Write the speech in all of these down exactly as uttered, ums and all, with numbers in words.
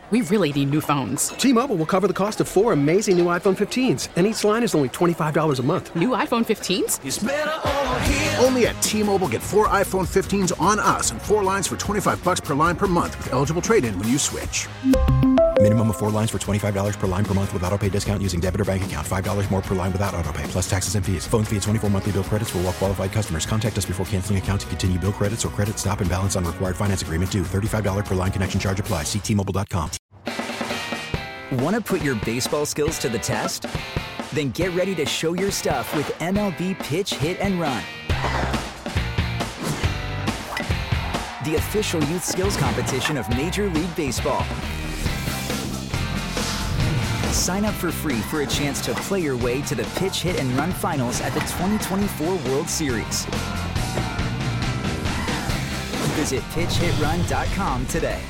we really need new phones. T-Mobile will cover the cost of four amazing new iPhone fifteens, and each line is only twenty-five dollars a month. New iPhone fifteens? It's better over here. Only at T-Mobile, get four iPhone fifteens on us and four lines for twenty-five dollars per line per month with eligible trade-in when you switch. Minimum of four lines for twenty-five dollars per line per month with autopay discount using debit or bank account. five dollars more per line without autopay, plus taxes and fees. Phone fee at twenty-four monthly bill credits for well-qualified customers. Contact us before canceling account to continue bill credits or credit stop and balance on required finance agreement due. thirty-five dollars per line connection charge applies. See T Mobile dot com. Want to put your baseball skills to the test? Then get ready to show your stuff with M L B Pitch, Hit, and Run. The official youth skills competition of Major League Baseball. Sign up for free for a chance to play your way to the Pitch, Hit, and Run finals at the twenty twenty-four World Series. Visit pitch hit run dot com today.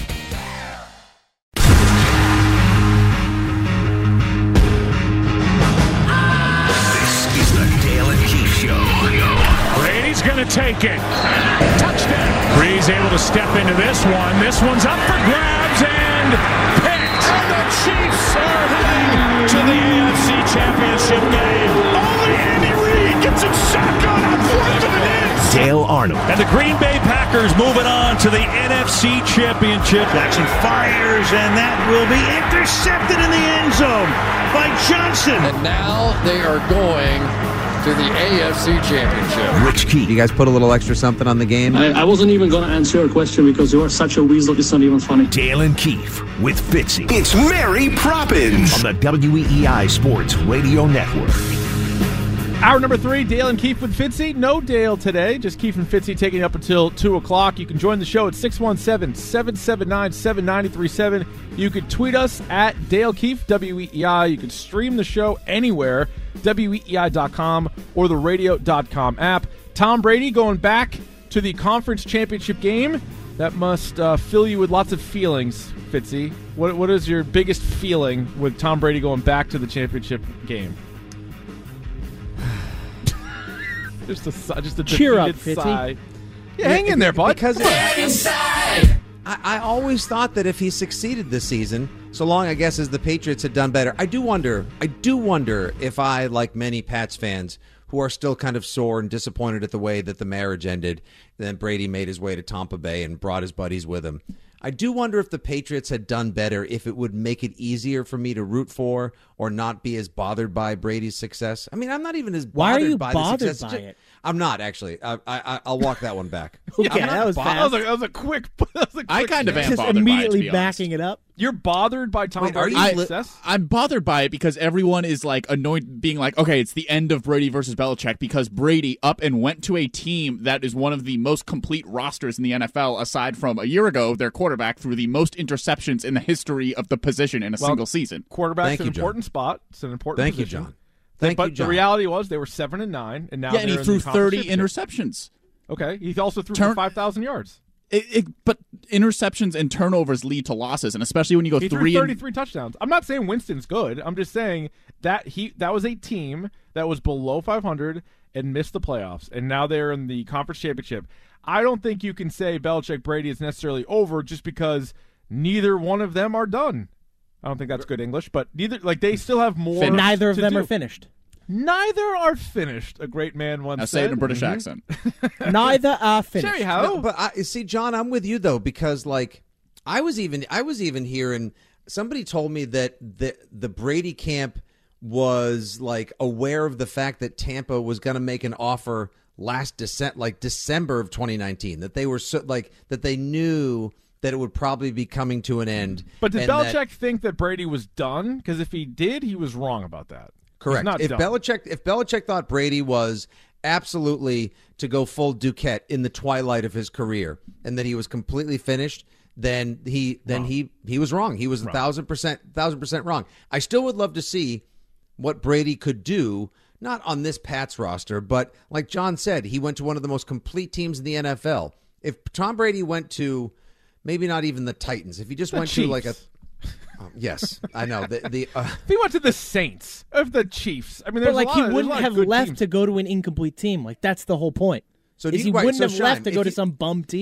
This is the Dale and Keith Show. Brady's going to take it. Touchdown. Breeze able to step into this one. This one's up for grabs and picked. And the Chiefs are heading to the A F C Championship game. Only Andy Reid gets it shotgun on fourth and it is. Dale Arnold. And the Green Bay Packers moving on to the N F C Championship. Jackson fires, and that will be intercepted in the end zone by Johnson. And now they are going to the A F C Championship. Rich Keith. You guys put a little extra something on the game? I, I wasn't even going to answer your question because you are such a weasel. It's not even funny. Dale and Keith with Fitzy. It's Mary Poppins On the W E E I Sports Radio Network. Hour number three, Dale and Keith with Fitzy. No Dale today, just Keith and Fitzy taking up until two o'clock. You can join the show at six one seven, seven seven nine, seven nine three seven. You could tweet us at Dale Keith, W E E I. You can stream the show anywhere, W E E I dot com or the radio dot com app. Tom Brady going back to the conference championship game. That must uh, fill you with lots of feelings, Fitzy. What, what is your biggest feeling with Tom Brady going back to the championship game? Just a just a cheer up, Fitzy. Yeah, hang in there, bud. Because it, I, I always thought that if he succeeded this season, so long I guess as the Patriots had done better, I do wonder. I do wonder if I, like many Pats fans, who are still kind of sore and disappointed at the way that the marriage ended, then Brady made his way to Tampa Bay and brought his buddies with him. I do wonder if the Patriots had done better, if it would make it easier for me to root for or not be as bothered by Brady's success. I mean, I'm not even as bothered Why are you by bothered the success. by it? I'm not, actually. I, I, I'll walk that one back. Okay, I'm not that was bo- fast. That was, a, that was a quick. That was a quick I kind of am Just bothered immediately by it, to be honest. backing it up. You're bothered by Tom Wait, are Brady's you li- success? I'm bothered by it because everyone is like annoyed, being like, okay, it's the end of Brady versus Belichick because Brady up and went to a team that is one of the most complete rosters in the N F L, aside from a year ago, their quarterback threw the most interceptions in the history of the position in a Well, single season. Quarterback's Thank an you, John. important spot. It's an important Thank you, position. John. Thank but you, John. the reality was they were seven and nine, and now Yeah, and they're he in threw the conference thirty championship. interceptions. Okay, he also threw Turn- for five thousand yards. It, it, but interceptions and turnovers lead to losses, and especially when you go He three threw and thirty-three touchdowns. I'm not saying Winston's good. I'm just saying that he that was a team that was below five hundred and missed the playoffs, and now they're in the conference championship. I don't think you can say Belichick Brady is necessarily over just because neither one of them are done. I don't think that's good English, but neither like they still have more. Neither of to them do. are finished. Neither are finished. A great man once I said. say it in a British Mhm. accent. Neither are finished. Sherry, how? No, but I see, John, I'm with you though, because like I was even I was even hearing somebody told me that the the Brady camp was like aware of the fact that Tampa was going to make an offer last December, like December of twenty nineteen, that they were so like that they knew that it would probably be coming to an end. But did and Belichick that- think that Brady was done? Because if he did, he was wrong about that. Correct. He's not if done. Belichick if Belichick thought Brady was absolutely to go full Duquette in the twilight of his career and that he was completely finished, then he then Wrong. he he was wrong. He was a Wrong. thousand percent thousand percent wrong. I still would love to see what Brady could do, not on this Pats roster, but like John said, he went to one of the most complete teams in the N F L. If Tom Brady went to maybe not even the Titans, if he just The went Chiefs. to like a um, yes, I know the the. Uh, If he went to the Saints of the Chiefs, I mean, But there's like a lot he of, there's a wouldn't lot of have good left teams. to go to an incomplete team. Like that's the whole point. So is do he you- right, wouldn't so have Shine, left to if go to you- some bum team.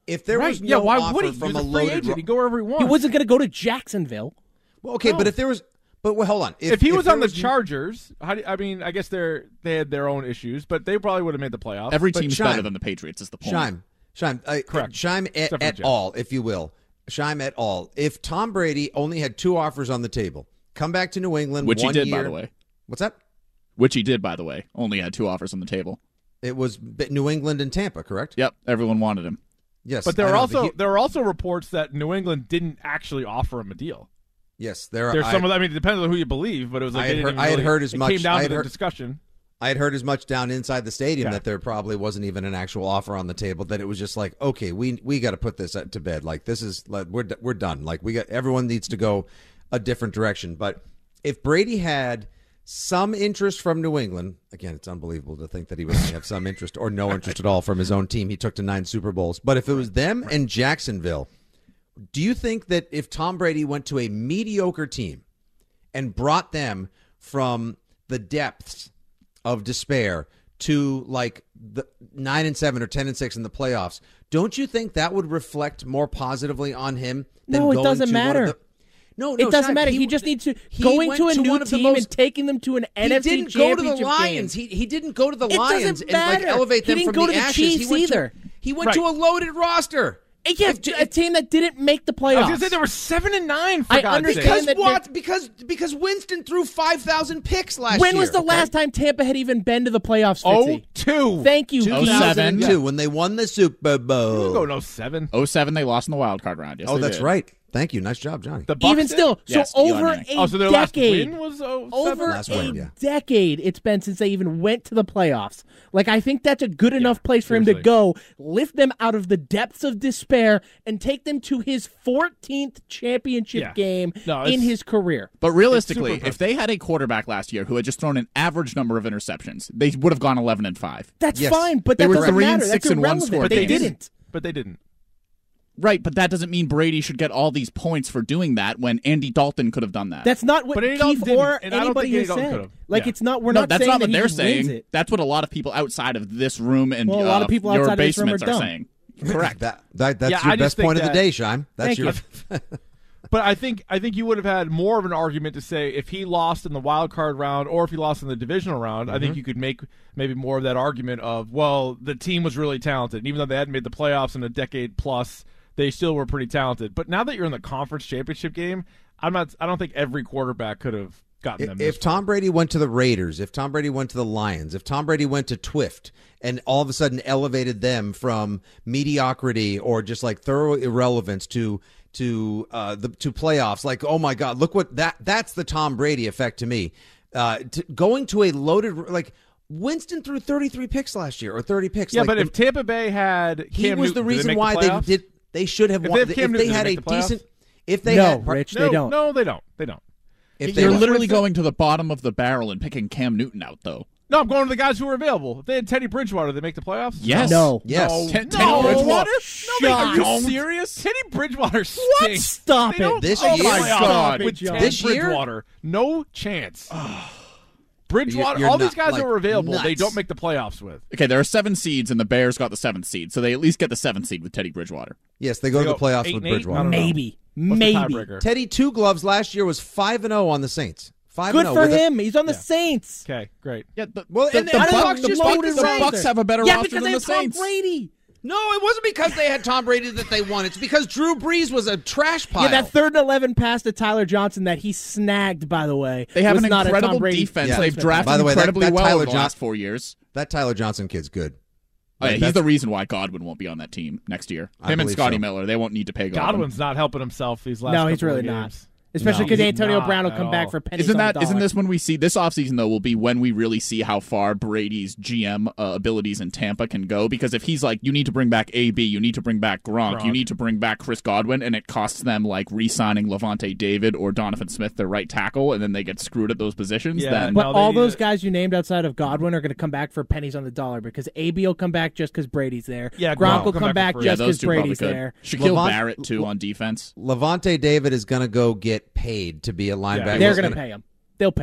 if there right. was no yeah, why offer would he? from He's a a free loaded, agent. He'd go wherever he wants. He wasn't going to go to Jacksonville. Well, okay, No. but if there was, but well, hold on. If, if he was if on the was, Chargers, how do, I mean, I guess they're they had their own issues, but they probably would have made the playoffs. Every But team's Shime, better than the Patriots is the point. Shime, Shime, uh, Correct. Shime et, Except for et Jets. al., if you will, Shime et al. If Tom Brady only had two offers on the table, come back to New England, Which one he did, year, by the way. What's that? Which he did, by the way. Only had two offers on the table. It was New England and Tampa, correct? Yep, everyone wanted him. Yes, but there I are know, also he, there are also reports that New England didn't actually offer him a deal. yes, there are. There's I, some of that. I mean, it depends on who you believe, but it was like I they had didn't heard, even I had really- heard as it much. came down I to had the heard, discussion. I had heard as much down inside the stadium Yeah. that there probably wasn't even an actual offer on the table. That it was just like, okay, we we got to put this to bed. Like this is like we're we're done. Like we got everyone needs to go a different direction. But if Brady had some interest from New England, again, it's unbelievable to think that he would have some interest or no interest at all from his own team. He took to nine Super Bowls. But if it was them and Jacksonville, do you think that if Tom Brady went to a mediocre team and brought them from the depths of despair to like the nine and seven or ten and six in the playoffs, don't you think that would reflect more positively on him than No, it going doesn't to one of matter. the- No, no, It doesn't Shime, matter. He, He, just needs to he going went to a to new one of the team most- and taking them to an he N F C didn't go to the championship Lions. game. He he didn't go to the It Lions doesn't and like matter. elevate He them didn't from go the to the ashes. Chiefs he went either. To, he went Right. to a loaded roster. Yeah, If- a team that didn't make the I playoffs. was going to say they were seven and nine. For I God's understand sake. Because that what? Because because Winston threw five thousand picks last When year. was the okay? last time Tampa had even been to the playoffs, Oh, Fitzy? two. Thank you. Oh, Keith. seven. two when they won the Super You Bowl. go no seven. oh seven, they lost in the wild card round. Yes, oh, they that's did. right. Thank you. Nice job, Johnny. The Bucs Even did? still, Yes, so Eli over Manning. a Oh, so their last decade, win was oh, over seven? Last a win, yeah. decade, it's been since they even went to the playoffs. Like, I think that's a good enough place for him to seriously. go, lift them out of the depths of despair, and take them to his fourteenth championship Yeah. game No, in it's- his career. But realistically, super if they had a quarterback last year who had just thrown an average number of interceptions, they would have gone eleven and five. That's Yes. fine, but They that were doesn't three and matter. six That's and one irrelevant. score But they games. didn't. But they didn't. Right, but that doesn't mean Brady should get all these points for doing that when Andy Dalton could have done that. That's not what But Andy Dalton Keith didn't, or and I don't anybody think Andy has Dalton said. could've. Like, Yeah. it's not. We're no, not that's saying not that what he they're just wins saying. it. That's what a lot of people outside of this room and Well, a lot uh, of people your outside of this room basements are are, dumb. saying. Correct. That, that that's Yeah, your I just best think point of the that- day, Shime. That's Thank your. you. But I think I think you would have had more of an argument to say if he lost in the wild card round or if he lost in the divisional round. I think Mm-hmm. you could make maybe more of that argument of, well, the team was really talented. And even though they hadn't made the playoffs in a decade plus, they still were pretty talented. But now that you're in the conference championship game, I'm not. I don't think every quarterback could have gotten them. If, this if Tom Brady went to the Raiders, if Tom Brady went to the Lions, if Tom Brady went to Twift and all of a sudden elevated them from mediocrity or just like thorough irrelevance to to uh, the to playoffs, like, oh my God, look what that that's the Tom Brady effect to me. Uh, to, going to a loaded like Winston threw thirty-three picks last year or thirty picks. Yeah, like, but if Tampa Bay had Cam he was Newton, the did reason make the why they playoffs? did. They should have If won. they have If Cam they Newton, had do they a make the playoffs? decent, if they No, had Rich, no, they don't. No, they don't. They don't. if they You're had- literally going to the bottom of the barrel and picking Cam Newton out, though. No, I'm going to the guys who are available. If they had Teddy Bridgewater, did they make the playoffs? Yes. No. Yes. No. Ten- no. Teddy Bridgewater? No, are you Shut. serious? Teddy Bridgewater stinks. What? Stop They don't it. This make year? the My playoffs God. with John. Teddy This year? Bridgewater. No chance. Bridgewater, You're- you're all these not, guys like, who are available, they nuts. don't make the playoffs with. Okay, there are seven seeds, and the Bears got the seventh seed, so they at least get the seventh seed with Teddy Bridgewater. Yes, they go They to the go playoffs eight with and eight? I Bridgewater. don't know. Maybe. What's Maybe. the tiebreaker? Teddy Two Gloves last year was five and zero on the Saints. Five Good and for oh with a- him. He's on the Saints. Okay, great. Yeah, the, Well, the, and the, then the Bucs, Bucs the, just Bucs, beat the the Saints. Bucs have a better Yeah, roster because than they the have Tom Saints. Brady. No, it wasn't because they had Tom Brady that they won. It's because Drew Brees was a trash pile. Yeah, that third and eleven pass to Tyler Johnson that he snagged, by the way. They have was an not a Tom incredible Brady defense. Yeah. They've drafted By the way, that- incredibly that well Tyler over the John- last four years. That Tyler Johnson kid's good. Oh, yeah, Like, he's that's- the reason why Godwin won't be on that team next year. I Him and believe Scotty so. Miller, they won't need to pay Godwin. Godwin's not helping himself these last No, he's couple of really not. games. Especially No, because he's Antonio not Brown will at come back all. for pennies Isn't on that the isn't dollar. this when we see this offseason though will be when we really see how far Brady's G M uh, abilities in Tampa can go? Because if he's like, you need to bring back A B, you need to bring back Gronk, Gronk. you need to bring back Chris Godwin, and it costs them like re-signing Levante David or Donovan Smith, their right tackle, and then they get screwed at those positions. Yeah, then But No, they all need those to- guys you named outside of Godwin are going to come back for pennies on the dollar because A B will come back just because Brady's there. Yeah, Gronk Gronk will come come back back for free. yeah, just those because two probably Brady's could. there. Shaquille Levant- Barrett too on defense. Levante David is going to go get paid to be a linebacker. Yeah, They're He's going to pay him. They'll pay him.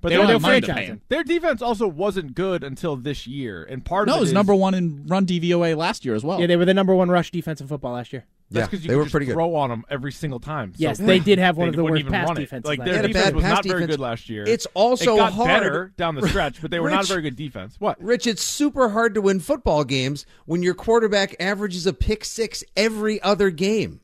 But They their, don't their, mind to franchise- pay him. their defense also wasn't good until this year, and part No, of it it was is, number one in run D V O A last year as well. Yeah, they were the number one rush defense in football last year. That's Yeah, because you they could were just pretty good. throw on them every single time. Yes, So they did have one they of the wouldn't worst even pass run it. defenses Like last their They had a defense bad was pass not very defense. good last year. It's also it got hard- better down the stretch, but they were not a Rich- very good defense. What? Rich, it's super hard to win football games when your quarterback averages a pick six every other game.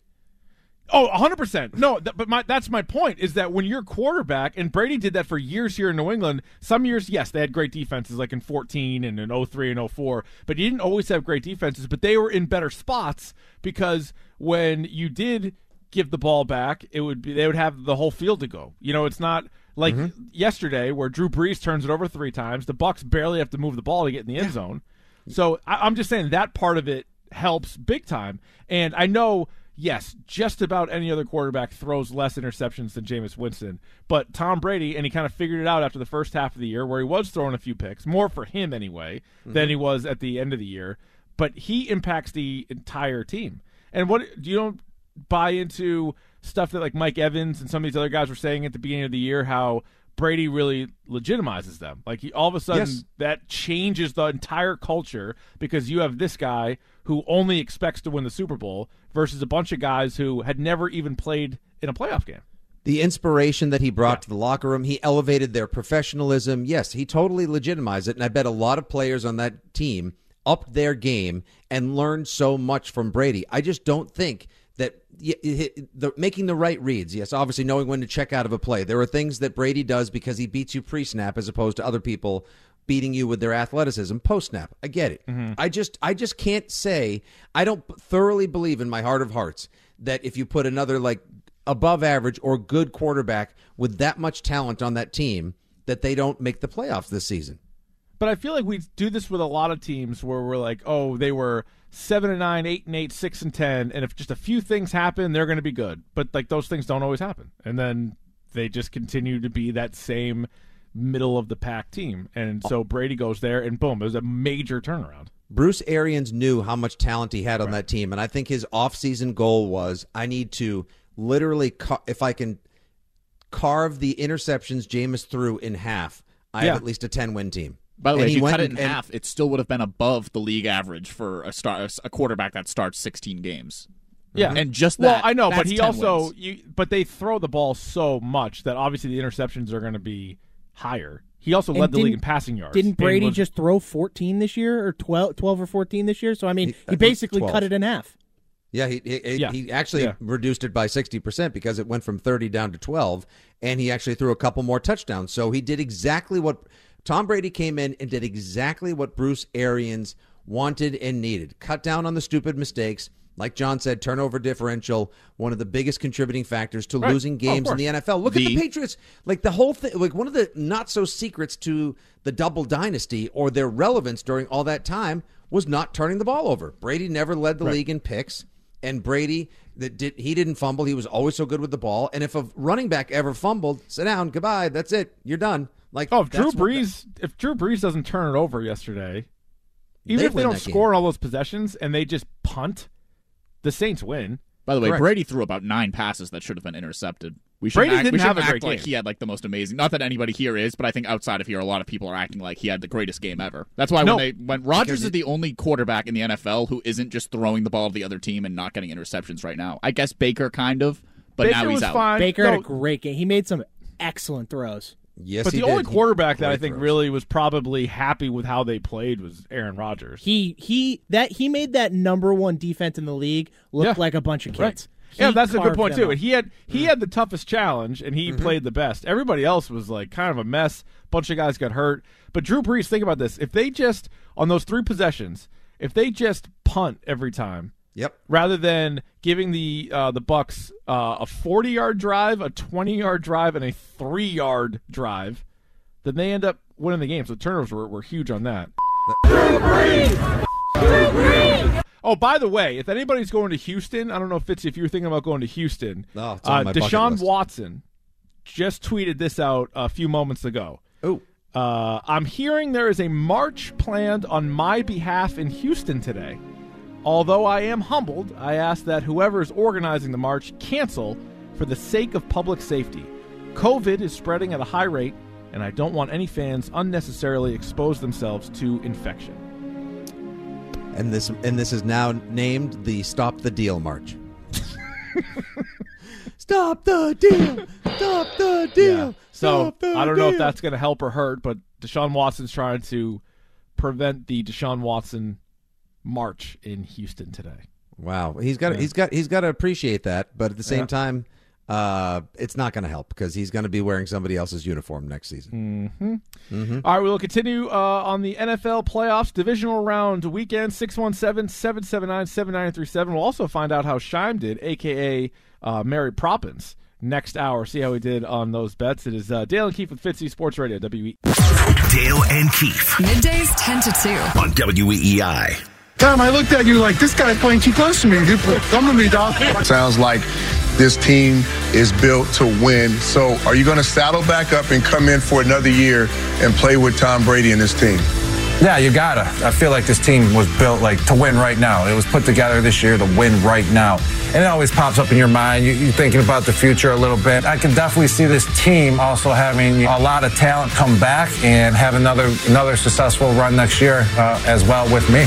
Oh, one hundred percent. No, that, but my, that's my point, is that when you're quarterback, and Brady did that for years here in New England, some years, yes, they had great defenses, like in fourteen and in oh three and oh four, but you didn't always have great defenses, but they were in better spots because when you did give the ball back, it would be they would have the whole field to go. You know, it's not like mm-hmm. yesterday where Drew Brees turns it over three times. The Bucs barely have to move the ball to get in the end zone. So I, I'm just saying that part of it helps big time. And I know, yes, just about any other quarterback throws less interceptions than Jameis Winston. But Tom Brady, and he kind of figured it out after the first half of the year where he was throwing a few picks, more for him anyway, mm-hmm. than he was at the end of the year. But he impacts the entire team. And what do you don't buy into stuff that like Mike Evans and some of these other guys were saying at the beginning of the year, how Brady really legitimizes them. Like he all of a sudden yes. that changes the entire culture because you have this guy who only expects to win the Super Bowl versus a bunch of guys who had never even played in a playoff game. The inspiration that he brought yeah. to the locker room, he elevated their professionalism. Yes, he totally legitimized it, and I bet a lot of players on that team upped their game and learned so much from Brady. I just don't think that the, making the right reads, yes, obviously knowing when to check out of a play. There are things that Brady does because he beats you pre-snap as opposed to other people beating you with their athleticism post-snap. I get it. Mm-hmm. I just I just can't say, I don't thoroughly believe in my heart of hearts that if you put another like above average or good quarterback with that much talent on that team, that they don't make the playoffs this season. But I feel like we do this with a lot of teams where we're like, oh, they were seven and nine, eight and eight, six and ten, and if just a few things happen, they're going to be good. But like those things don't always happen, and then they just continue to be that same middle of the pack team. And so Brady goes there, and boom, it was a major turnaround. Bruce Arians knew how much talent he had on right. that team, and I think his offseason goal was, I need to literally, ca- if I can carve the interceptions Jameis threw in half, I yeah. have at least a ten-win team. By the way, and if you cut it and, in half, it still would have been above the league average for a start, a quarterback that starts sixteen games. Yeah, and just well, that. I know, but he also, wins. you, but they throw the ball so much that obviously the interceptions are going to be higher. He also and led the league in passing yards. Didn't Brady was, just throw fourteen this year, or twelve, twelve or fourteen this year? So I mean, he, he basically twelve. Cut it in half. Yeah, he he, yeah. he actually yeah. reduced it by sixty percent because it went from thirty down to twelve, and he actually threw a couple more touchdowns. So he did exactly what Tom Brady came in and did exactly what Bruce Arians wanted and needed. Cut down on the stupid mistakes. Like John said, turnover differential, one of the biggest contributing factors to right. losing games oh, in the N F L. Look the, at the Patriots. Like the whole thing, like one of the not-so-secrets to the double dynasty or their relevance during all that time was not turning the ball over. Brady never led the right. league in picks, and Brady, that did he didn't fumble. He was always so good with the ball. And if a running back ever fumbled, sit down, goodbye, that's it, you're done. Like, oh, if Drew that's what Brees, that, if Drew Brees doesn't turn it over yesterday, even They if they win don't that score game. all those possessions and they just punt, the Saints win. By the way, Correct. Brady threw about nine passes that should have been intercepted. We Brady shouldn't act, didn't we have shouldn't a great act like game. he had like the most amazing. Not that anybody here is, but I think outside of here, a lot of people are acting like he had the greatest game ever. That's why No. when they when Rodgers Because is the only quarterback in the N F L who isn't just throwing the ball to the other team and not getting interceptions right now. I guess Baker kind of, but Baker now he's was out. fine. Baker No, had a great game. He made some excellent throws. yes, but he the only did. He- quarterback that I great think throws. really was probably happy with how they played was Aaron Rodgers. He he that he made that number one defense in the league look Yeah. like a bunch of kids. Right. He Yeah, that's a good carved point them too. up. And he had he had the toughest challenge, and he Mm-hmm. played the best. Everybody else was like kind of a mess. Bunch of guys got hurt. But Drew Brees, think about this: if they just on those three possessions, if they just punt every time, Yep. rather than giving the uh, the Bucs uh, a forty-yard drive, a twenty-yard drive, and a three-yard drive, then they end up winning the game. So the turnovers were, were huge on that. Oh, by the way, if anybody's going to Houston, I don't know, Fitzy, if you were thinking about going to Houston, Oh, it's on uh, my bucket Deshaun list. Watson just tweeted this out a few moments ago. Oh, Uh, I'm hearing there is a march planned on my behalf in Houston today. Although I am humbled, I ask that whoever is organizing the march cancel for the sake of public safety. COVID is spreading at a high rate, and I don't want any fans unnecessarily expose themselves to infection. And this and this is now named the Stop the Deal March. Stop the deal! Stop the deal! Yeah. So Stop the I don't know deal. if that's going to help or hurt, but Deshaun Watson's trying to prevent the Deshaun Watson march in Houston today. Wow, he's got Yeah. he's got he's got to appreciate that, but at the same Yeah. time, uh, it's not going to help because he's going to be wearing somebody else's uniform next season. Mm-hmm. Mm-hmm. All right, we will continue uh, on the N F L playoffs divisional round weekend. six one seven, seven seven nine, seven nine three seven. We'll also find out how Scheim did, a k a. Uh, Mary Proppins, next hour. See how he did on those bets. It is uh, Dale and Keefe with Fitzy Sports Radio, W E. Dale and Keefe. Middays ten to two. On W E E I. Tom, I looked at you like, this guy's playing too close to me. Dude, come to me, dog. Sounds like this team is built to win. So are you going to saddle back up and come in for another year and play with Tom Brady and his team? Yeah, you gotta. I feel like this team was built like to win right now. It was put together this year to win right now. And it always pops up in your mind. You, you're thinking about the future a little bit. I can definitely see this team also having a lot of talent come back and have another another successful run next year uh, as well with me.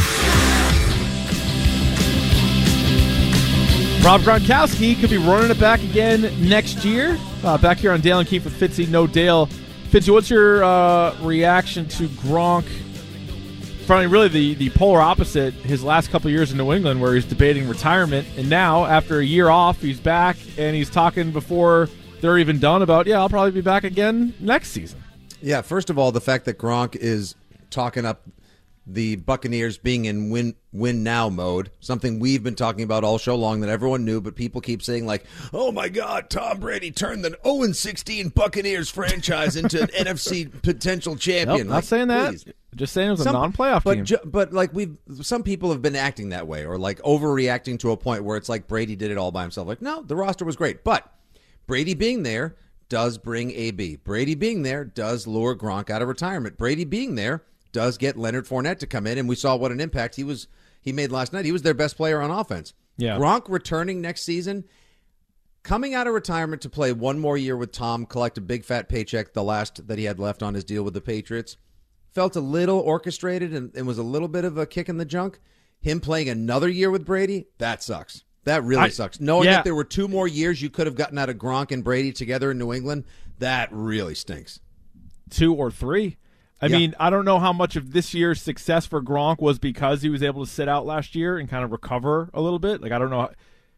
Rob Gronkowski could be running it back again next year. Uh, back here on Dale and Keefe with Fitzy, no Dale. Fitzy, what's your uh, reaction to Gronk? Probably really the, the polar opposite his last couple of years in New England where he's debating retirement, and now after a year off he's back and he's talking before they're even done about, yeah, I'll probably be back again next season. Yeah, first of all, the fact that Gronk is talking up the Buccaneers being in win win now mode, something we've been talking about all show long that everyone knew, but people keep saying like, oh my God, Tom Brady turned the oh and sixteen Buccaneers franchise into an N F C potential champion. Nope, not like, saying that. please. Just saying it was a Some- non-playoff but team. Ju- but like we've some people have been acting that way or like overreacting to a point where it's like Brady did it all by himself. Like, no, the roster was great, but Brady being there does bring A B. Brady being there does lure Gronk out of retirement. Brady being there does get Leonard Fournette to come in, and we saw what an impact he was he made last night. He was their best player on offense. Yeah. Gronk returning next season, coming out of retirement to play one more year with Tom, collect a big fat paycheck, the last that he had left on his deal with the Patriots, felt a little orchestrated and, and was a little bit of a kick in the junk. Him playing another year with Brady, that sucks. That really I- sucks. Knowing yeah. that there were two more years you could have gotten out of Gronk and Brady together in New England, that really stinks. Two or three. I Yeah. mean, I don't know how much of this year's success for Gronk was because he was able to sit out last year and kind of recover a little bit. Like, I don't know.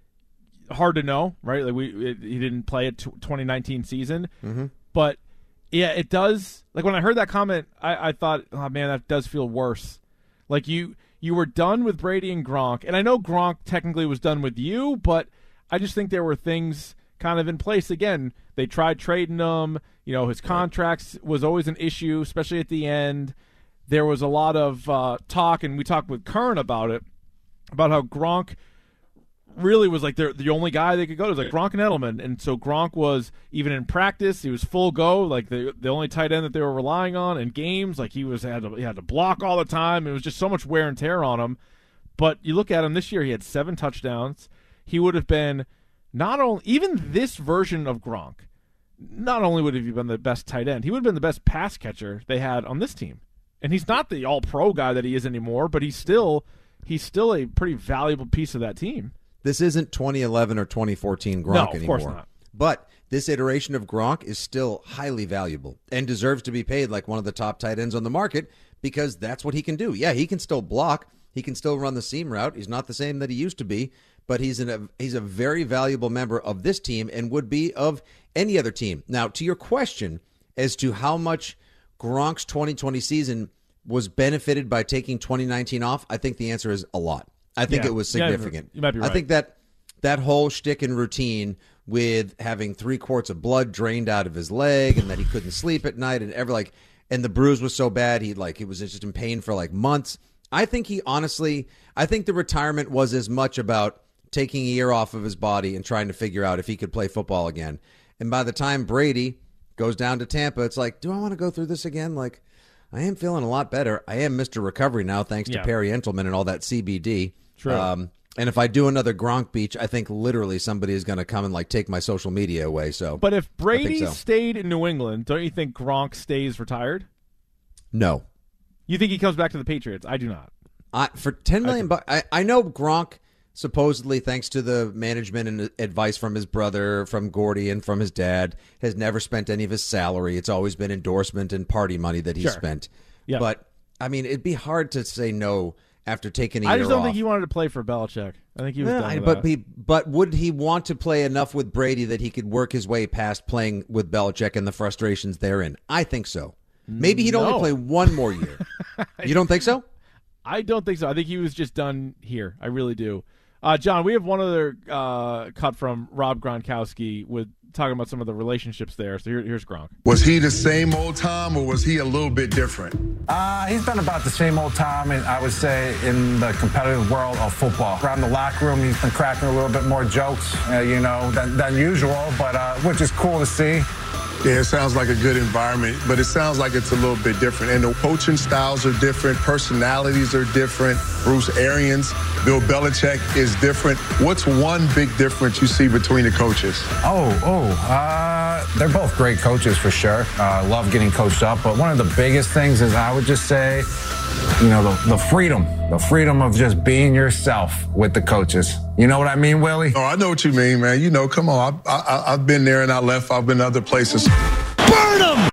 Hard to know, right? Like, we it, he didn't play a t- twenty nineteen season. Mm-hmm. But, yeah, it does. Like, when I heard that comment, I, I thought, oh, man, that does feel worse. Like, you you were done with Brady and Gronk. And I know Gronk technically was done with you, but I just think there were things kind of in place. Again, they tried trading him. You know, his contracts was always an issue, especially at the end. There was a lot of uh, talk, and we talked with Kern about it, about how Gronk really was like the the only guy they could go to. It was like Gronk and Edelman. And so Gronk was, even in practice, he was full go, like the the only tight end that they were relying on. In games, like he was had to, he had to block all the time. It was just so much wear and tear on him. But you look at him this year, he had seven touchdowns. He would have been not only, even this version of Gronk, not only would he have been the best tight end, he would have been the best pass catcher they had on this team. And he's not the all-pro guy that he is anymore, but he's still he's still a pretty valuable piece of that team. This isn't twenty eleven or twenty fourteen Gronk No, of anymore. course not. But this iteration of Gronk is still highly valuable and deserves to be paid like one of the top tight ends on the market because that's what he can do. Yeah, he can still block. He can still run the seam route. He's not the same that he used to be, but he's an, a, he's a very valuable member of this team and would be of any other team. Now, to your question as to how much Gronk's twenty twenty season was benefited by taking twenty nineteen off, I think the answer is a lot. I think Yeah. it was Yeah, significant. you might be right. I think that that whole shtick and routine with having three quarts of blood drained out of his leg and that he couldn't sleep at night and ever like, and the bruise was so bad he like he was just in pain for like months. I think he honestly, I think the retirement was as much about taking a year off of his body and trying to figure out if he could play football again. And by the time Brady goes down to Tampa, it's like, do I want to go through this again? Like, I am feeling a lot better. I am Mister Recovery now, thanks Yeah. to Perry Entleman and all that C B D. True. Um, And if I do another Gronk beach, I think literally somebody is going to come and like take my social media away. So, but if Brady so. stayed in New England, don't you think Gronk stays retired? No. You think he comes back to the Patriots? I do not. I, for ten million bucks, I, I know Gronk supposedly, thanks to the management and advice from his brother, from Gordy, and from his dad, has never spent any of his salary. It's always been endorsement and party money that he Sure. spent. Yeah. But I mean, it'd be hard to say no after taking a I year just don't off. think he wanted to play for Belichick. I think he was Yeah, done with but that. he, but would he want to play enough with Brady that he could work his way past playing with Belichick and the frustrations therein? I think so. Maybe he'd No. only play one more year. You don't think so? I don't think so. I think he was just done here. I really do. Uh, John, we have one other uh, cut from Rob Gronkowski with talking about some of the relationships there. So here, here's Gronk. Was he the same old Tom, or was he a little bit different? Uh, he's been about the same old Tom, and I would say in the competitive world of football. Around the locker room, he's been cracking a little bit more jokes, uh, you know, than, than usual, but uh, which is cool to see. Yeah, it sounds like a good environment, but it sounds like it's a little bit different. And the coaching styles are different. Personalities are different. Bruce Arians, Bill Belichick is different. What's one big difference you see between the coaches? Oh, oh, uh, they're both great coaches for sure. Uh, love getting coached up, but one of the biggest things is I would just say, you know, the, the freedom, the freedom of just being yourself with the coaches. You know what I mean, Willie? Oh, I know what you mean, man. You know, come on. I, I, I've been there and I left. I've been other places. Burn him!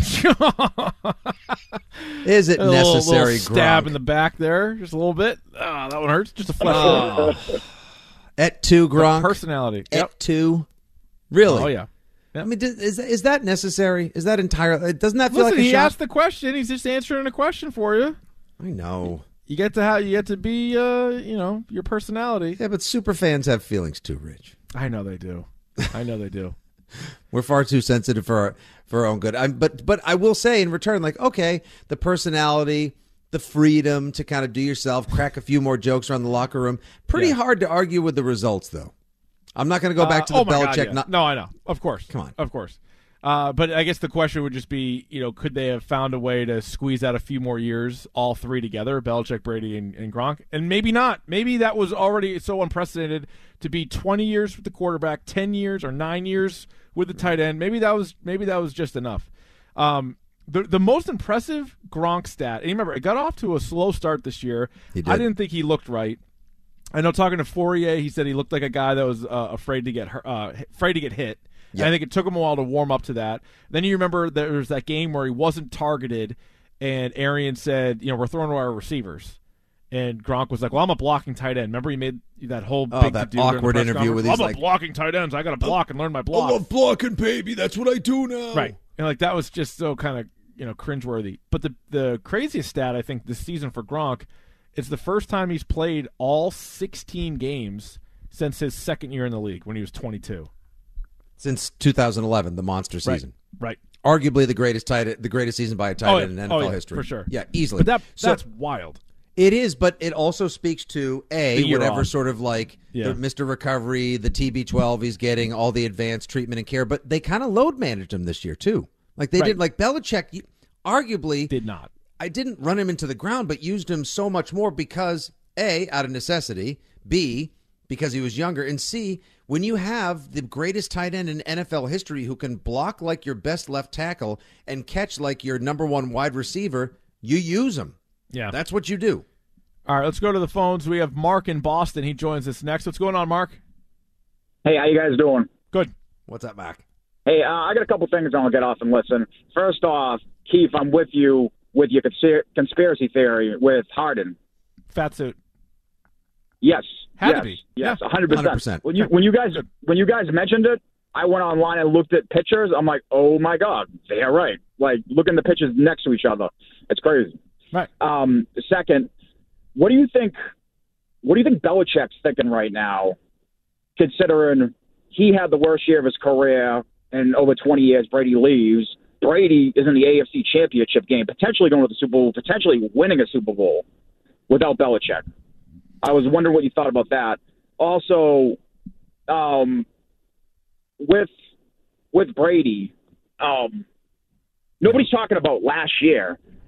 Is it a little, necessary, little stab Gronk? in the back there, just a little bit. Oh, that one hurts. Just a flesh Oh. wound. Et tu, Gronk. The personality. Et Yep. tu. Really? Oh, yeah. I mean, does- is is that necessary? Is that entirely? Doesn't that feel Listen, like a he shot? asked the question. He's just answering a question for you. I know. You get to have, you get to be, uh, you know, your personality. Yeah, but super fans have feelings too, Rich. I know they do. I know they do. We're far too sensitive for our, for our own good. I'm, but but I will say in return, like, okay, the personality, the freedom to kind of do yourself, crack a few more jokes around the locker room. Pretty Yeah. hard to argue with the results, though. I'm not going to go back to Uh, the oh my God, Belichick. yeah. Not, No, I know. Of course. Come on. Of course. Uh, but I guess the question would just be, you know, could they have found a way to squeeze out a few more years, all three together, Belichick, Brady, and, and Gronk? And maybe not. Maybe that was already so unprecedented to be twenty years with the quarterback, ten years or nine years with the tight end. Maybe that was maybe that was just enough. Um, the the most impressive Gronk stat, and remember, it got off to a slow start this year. He did. I didn't think he looked right. I know talking to Fourier, he said he looked like a guy that was uh, afraid to get hurt, uh, afraid to get hit. Yep. I think it took him a while to warm up to that. Then you remember there was that game where he wasn't targeted, and Arian said, you know, we're throwing to our receivers. And Gronk was like, well, I'm a blocking tight end. Remember he made that whole Oh, big that to-do during the awkward press interview with conference? these, I'm like- a blocking tight ends. I got to block and learn my block. I love blocking, baby. That's what I do now. Right. And like that was just so kind of, you know, cringeworthy. But the the craziest stat I think this season for Gronk, it's the first time he's played all sixteen games since his second year in the league when he was twenty-two. Since two thousand eleven, the monster season. Right. Arguably the greatest tight, the greatest season by a tight Oh, end yeah. in N F Oh, L yeah, history. for sure. Yeah, easily. But that So- that's wild. It is, but it also speaks to a The year whatever off. sort of like Yeah. the Mister Recovery, the T B twelve he's getting, all the advanced treatment and care. But they kind of load managed him this year too. Like they Right. did, like Belichick, you- arguably Did not. I didn't run him into the ground, but used him so much more because A, out of necessity, B, because he was younger, and C, when you have the greatest tight end in N F L history who can block like your best left tackle and catch like your number one wide receiver, you use him. Yeah. That's what you do. All right, let's go to the phones. We have Mark in Boston. He joins us next. What's going on, Mark? Hey, how you guys doing? Good. What's up, Mark? Hey, uh, I got a couple things I want to get off and listen. First off, Keith, I'm with you with your conspir- conspiracy theory with Harden. Fat suit. Yes. Had to yes, be. Yes, Yeah. one hundred percent. one hundred percent. When you when you guys when you guys mentioned it, I went online and looked at pictures. I'm like, oh my God, they are right. Like, look at the pictures next to each other. It's crazy. Right. Um, second, what do you think? What do you think Belichick's thinking right now, considering he had the worst year of his career in over twenty years? Brady leaves. Brady is in the A F C Championship game, potentially going to the Super Bowl, potentially winning a Super Bowl without Belichick. I was wondering what you thought about that. Also, um, with with Brady, um, nobody's talking about last year,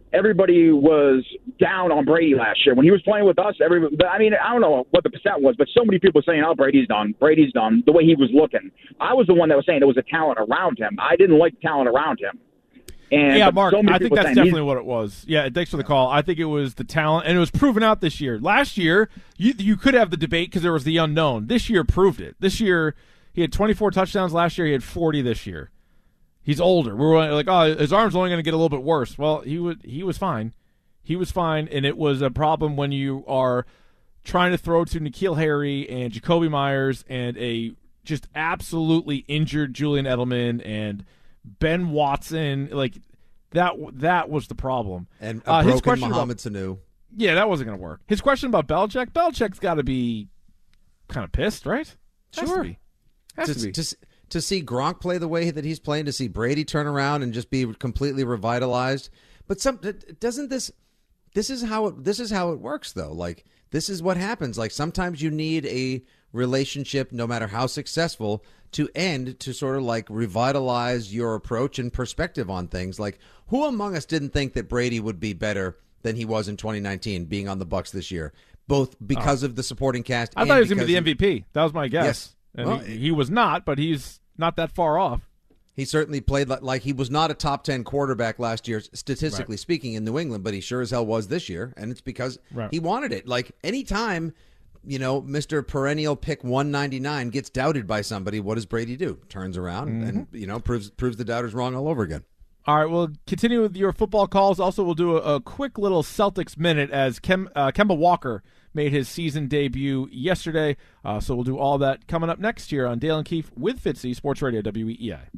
everybody was down on Brady last year. When he was playing with us, everybody, I mean, I don't know what the percent was, but so many people saying, oh, Brady's done. Brady's done, the way he was looking. I was the one that was saying there was a talent around him. I didn't like talent around him. And yeah, Mark, so I think that's definitely what it was. Yeah, thanks for the call. I think it was the talent, and it was proven out this year. Last year, you you could have the debate because there was the unknown. This year proved it. This year, he had twenty-four touchdowns. Last year, he had forty this year. He's older. We were like, oh, his arm's only going to get a little bit worse. Well, he would, he was fine. He was fine, and it was a problem when you are trying to throw to N'Keal Harry and Jacoby Myers and a just absolutely injured Julian Edelman and Ben Watson. Like, that that was the problem. And a uh, broken his question Mohamed about, Sanu. Yeah, that wasn't going to work. His question about Belichick, Belichick's got to be kind of pissed, right? Has Sure. to be. Has to, to be. To, to see Gronk play the way that he's playing, to see Brady turn around and just be completely revitalized. But some doesn't this this is how it this is how it works though. Like, this is what happens. Like, sometimes you need a relationship, no matter how successful, to end to sort of like revitalize your approach and perspective on things. Like, who among us didn't think that Brady would be better than he was in twenty nineteen being on the Bucs this year, both because oh. of the supporting cast? I and thought he was going to be the he, M V P. That was my guess. Yes. And well, he, he was not, but he's not that far off. He certainly played like, like he was not a top ten quarterback last year, statistically right. speaking, in New England, but he sure as hell was this year, and it's because right. he wanted it. Like, anytime, you know, Mister Perennial Pick one ninety-nine gets doubted by somebody, what does Brady do? Turns around mm-hmm. and, you know, proves proves the doubters wrong all over again. All right, we'll continue with your football calls. Also, we'll do a, a quick little Celtics minute as Kem, uh, Kemba Walker made his season debut yesterday. Uh, so we'll do all that coming up next year on Dale and Keefe with Fitzy, Sports Radio W E E I.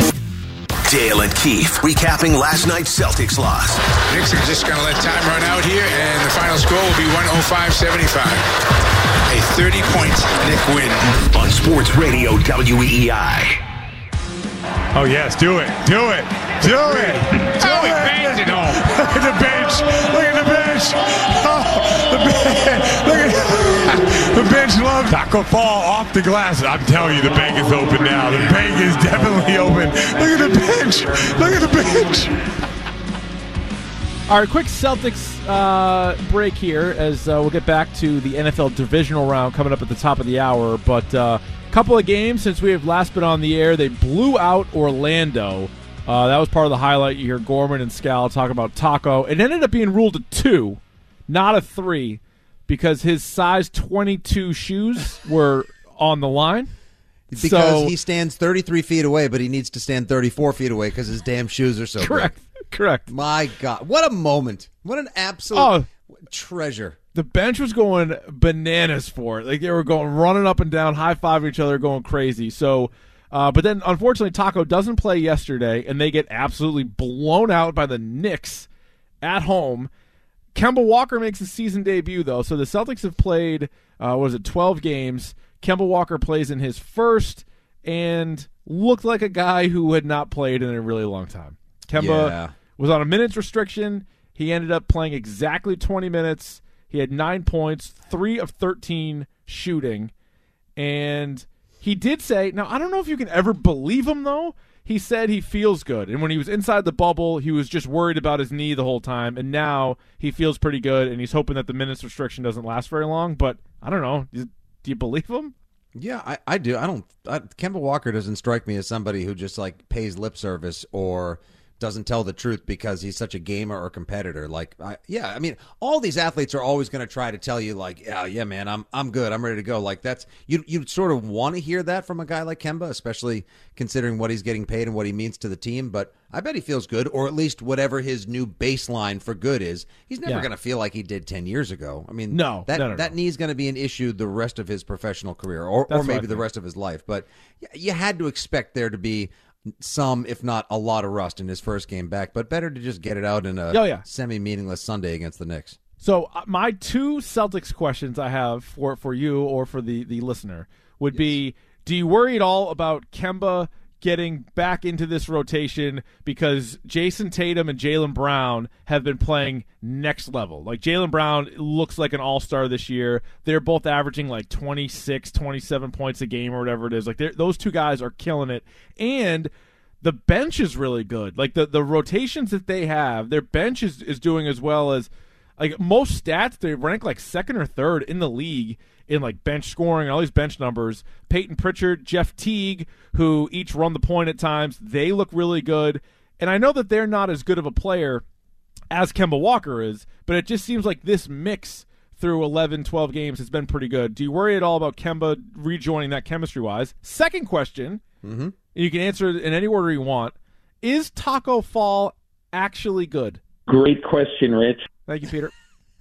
Dale and Keefe recapping last night's Celtics loss. Knicks are just going to let time run out here, and the final score will be one oh five seventy-five. A thirty-point Knick win. On Sports Radio W E E I. Oh, yes, do it. Do it. Do it. Do oh, it. He bangs it home. Look at the bench. Look at the bench. Oh, the bench. Look at the bench loves Taco Fall off the glass. I'm telling you, the bank is open now. The bank is definitely open. Look at the bench. Look at the bench. All right, quick Celtics uh, break here as uh, we'll get back to the N F L divisional round coming up at the top of the hour. But a uh, couple of games since we have last been on the air. They blew out Orlando. Uh, that was part of the highlight. You hear Gorman and Scal talk about Taco. It ended up being ruled a two, not a three, because his size twenty-two shoes were on the line. Because so, he stands thirty-three feet away, but he needs to stand thirty-four feet away because his damn shoes are so correct. big. Correct. My God. What a moment. What an absolute oh, treasure. The bench was going bananas for it. Like, they were going running up and down, high-fiving each other, going crazy. So, uh, but then, unfortunately, Taco doesn't play yesterday, and they get absolutely blown out by the Knicks at home. Kemba Walker makes his season debut, though. So the Celtics have played, uh, what was it, twelve games. Kemba Walker plays in his first and looked like a guy who had not played in a really long time. Kemba yeah. was on a minutes restriction. He ended up playing exactly twenty minutes. He had nine points, three of thirteen shooting. And he did say, now I don't know if you can ever believe him, though. He said he feels good. And when he was inside the bubble, he was just worried about his knee the whole time. And now he feels pretty good, and he's hoping that the minutes restriction doesn't last very long. But I don't know. Do you believe him? Yeah, I, I do. I don't. I, Kemba Walker doesn't strike me as somebody who just like pays lip service or doesn't tell the truth because he's such a gamer or competitor. Like, I, yeah, I mean, all these athletes are always going to try to tell you, like, yeah, yeah, man, I'm I'm good, I'm ready to go. Like, that's you you sort of want to hear that from a guy like Kemba, especially considering what he's getting paid and what he means to the team. But I bet he feels good, or at least whatever his new baseline for good is. He's never yeah. going to feel like he did ten years ago. I mean, no, that no, no, that no. knee is going to be an issue the rest of his professional career, or That's or maybe the rest of his life. But you had to expect there to be some, if not a lot of rust in his first game back, but better to just get it out in a oh, yeah. semi-meaningless Sunday against the Knicks. So uh, my two Celtics questions I have for, for you or for the, the listener would yes. be, do you worry at all about Kemba getting back into this rotation because Jason Tatum and Jaylen Brown have been playing next level? Like, Jaylen Brown looks like an all-star this year. They're both averaging like twenty-six, twenty-seven points a game or whatever it is. Like, those two guys are killing it. And the bench is really good. Like the, the rotations that they have, their bench is, is doing as well as like most stats. They rank like second or third in the league in like bench scoring, all these bench numbers. Peyton Pritchard, Jeff Teague, who each run the point at times, they look really good. And I know that they're not as good of a player as Kemba Walker is, but it just seems like this mix through eleven, twelve games has been pretty good. Do you worry at all about Kemba rejoining that chemistry-wise? Second question, mm-hmm. you can answer it in any order you want. Is Taco Fall actually good? Great question, Rich. Thank you, Peter.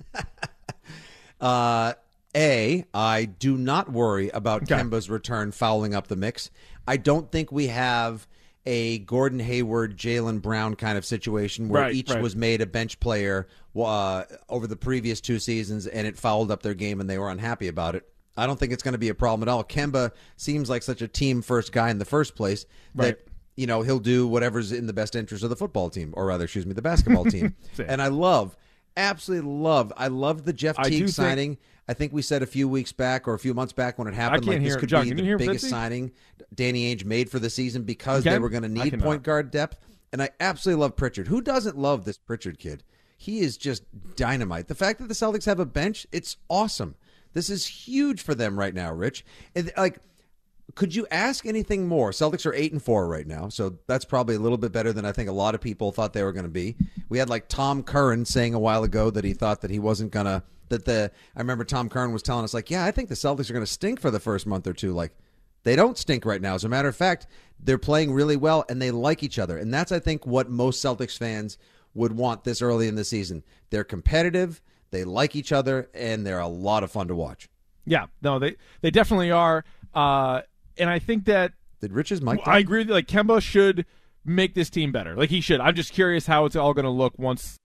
uh, A, I do not worry about okay. Kemba's return fouling up the mix. I don't think we have a Gordon Hayward, Jaylen Brown kind of situation where right, each right. was made a bench player uh, over the previous two seasons and it fouled up their game and they were unhappy about it. I don't think it's going to be a problem at all. Kemba seems like such a team-first guy in the first place that right. you know he'll do whatever's in the best interest of the football team, or rather, excuse me, the basketball team. And I love, absolutely love, I loved the Jeff Teague signing. Think- I think we said a few weeks back or a few months back when it happened, like this could John, be the biggest Fitzy? signing Danny Ainge made for the season because they were going to need point guard depth. And I absolutely love Pritchard. Who doesn't love this Pritchard kid? He is just dynamite. The fact that the Celtics have a bench, it's awesome. This is huge for them right now, Rich. And like, could you ask anything more? Celtics are eight and four right now, so that's probably a little bit better than I think a lot of people thought they were going to be. We had like Tom Curran saying a while ago that he thought that he wasn't going to. That the I remember Tom Curran was telling us like, yeah, I think the Celtics are going to stink for the first month or two. Like, they don't stink right now. As a matter of fact, they're playing really well and they like each other, and that's I think what most Celtics fans would want this early in the season. They're competitive, they like each other, and they're a lot of fun to watch. Yeah, no, they they definitely are. Uh, and I think that did Rich's mic? I agree with you. Like Kemba should make this team better. Like he should. I'm just curious how it's all going to look once